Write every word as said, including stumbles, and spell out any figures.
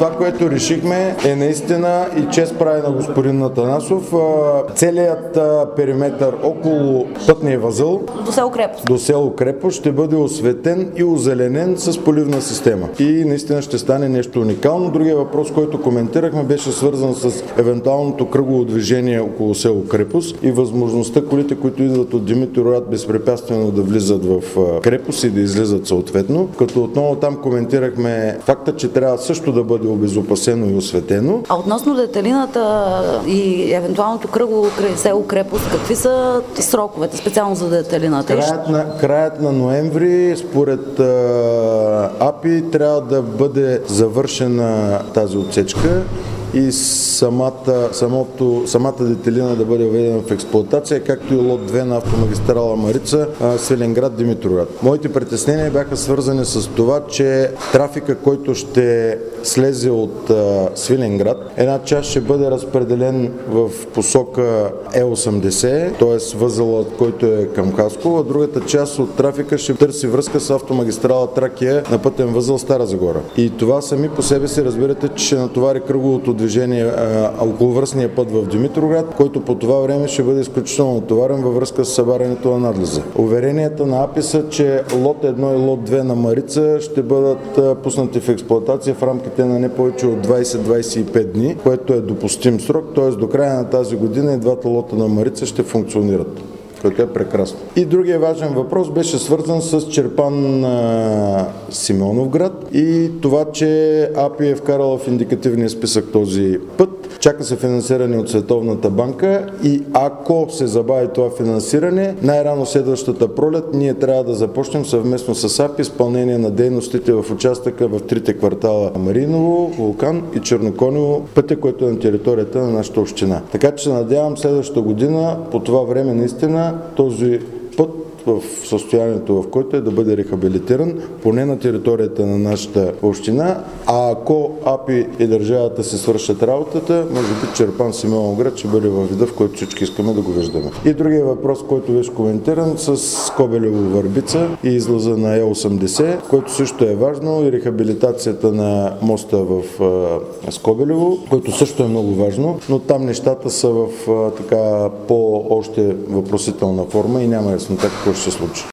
това, което решихме, е наистина и чест прави на господин Атанасов. Целият периметър около пътния възъл до село Крепост. до село Крепост ще бъде осветен и озеленен с поливна система. И наистина ще стане нещо уникално. Другия въпрос, който коментирахме, беше свързан с евентуалното кръгово движение около село Крепост и възможността колите, които идват от Димитровград, безпрепятствено да влизат в Крепост и да излизат съответно. Като отново там коментирахме факта, че трябва също да бъде обезопасено и осветено. А относно детелината и евентуалното кръгово край село Крепост, какви са сроковете специално за детелината? Краят на, краят на ноември, според а, АПИ, трябва да бъде завършена тази отсечка и самата, самото, самата детелина да бъде введена в експлоатация, както и лот две на автомагистрала Марица, Свиленград, Димитровград. Моите притеснения бяха свързани с това, че трафика, който ще слезе от а, Свиленград, една част ще бъде разпределен в посока Е осемдесет, т.е. възълът, който е към Хасково, а другата част от трафика ще търси връзка с автомагистрала Тракия на пътен възъл Стара Загора. И това сами по себе си разбирате, че ще натовари кръговото движение а, околовръстния път в Димитровград, който по това време ще бъде изключително натоварен във връзка с събарянето на надлеза. Уверенията на АПИ са, че лот едно и лот две на Марица ще бъдат а, пуснати в експлоатация в рамките на не повече от двайсет до двайсет и пет дни, което е допустим срок, т.е. до края на тази година и двата лота на Марица ще функционират, което е прекрасно. И другия важен въпрос беше свързан с Чирпан на Симеоновград и това, че АПИ е вкарала в индикативния списък този път. Чака се финансиране от Световната банка и ако се забави това финансиране, най-рано следващата пролет ние трябва да започнем съвместно с АПИ изпълнение на дейностите в участъка в трите квартала Мариново, Вулкан и Черноконево, пътя, който е на територията на нашата община. Така че се надявам следващата година, по това време наистина, този път в състоянието, в който е да бъде рехабилитиран, поне на територията на нашата община, а ако АПИ и държавата се свършат работата, може би Чирпан Симеоновград ще бъде във вида, в който всички искаме да го виждаме. И другия въпрос, който беше коментиран с Скобелево Върбица и излъза на Е осемдесет, който също е важно, и рехабилитацията на моста в а, Скобелево, който също е много важно, но там нещата са в а, така по-още въпросителна форма и няма яснота какво ще се случи.